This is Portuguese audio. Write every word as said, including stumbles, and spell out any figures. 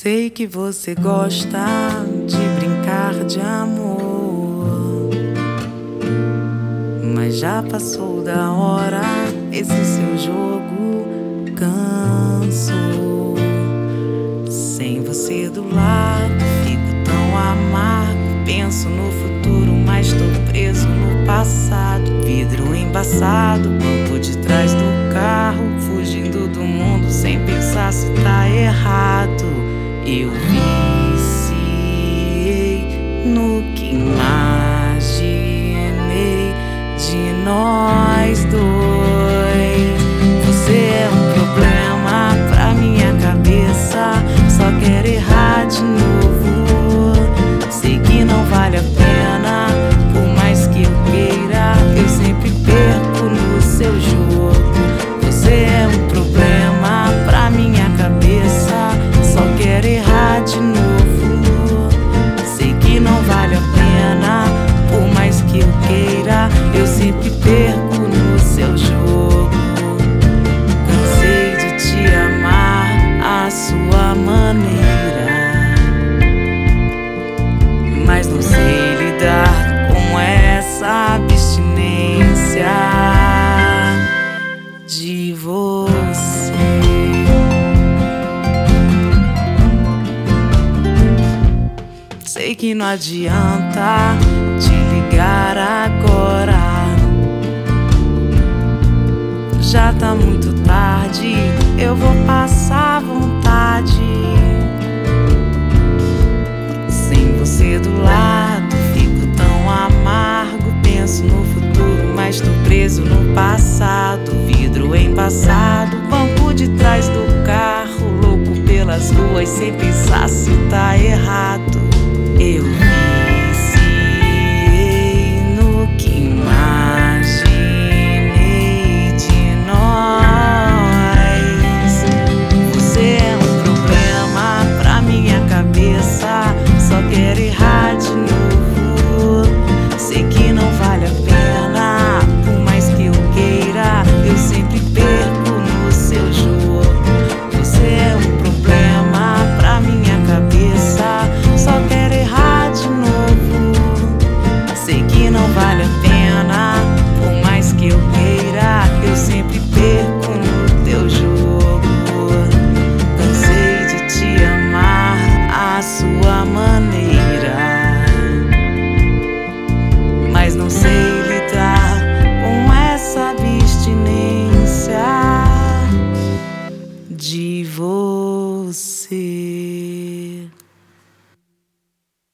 Sei que você gosta de brincar de amor, mas já passou da hora, esse seu jogo cansou. Sem você do lado, fico tão amargo. Penso no futuro, mas tô preso no passado. Vidro embaçado, banco de trás do carro, fugindo do mundo sem pensar se tá errado. Eu viciei no que imaginei de nós dois. Você é um problema pra minha cabeça, só quero errar de novo. Sei que não vale a pena, por mais que eu queira, eu sempre perco no seu jogo. Você é um problema pra minha cabeça, só quero errar de novo. Sei que não vale a pena, por mais que eu queira, eu sempre perco no seu jogo. Cansei de te amar à sua maneira, mas não sei lidar com essa abstinência de você. Sei que não adianta te ligar agora, já tá muito tarde, eu vou passar vontade. Sem você do lado, fico tão amargo. Penso no futuro, mas tô preso no passado. Vidro embaçado, banco de trás do carro, louco pelas ruas sem pensar se tá errado. Eu viciei no que imaginei de nós. Você é um problema pra minha cabeça, só quero errar de novo. Sei que não vale a pena, por mais que eu queira, eu sempre perco no seu jogo. Você é um problema pra minha cabeça, só quero errar de novo. Sei que não vale a pena, por mais que eu queira, eu sempre perco no teu jogo. Cansei de te amar à sua maneira, mas não sei lidar com essa abstinência de você.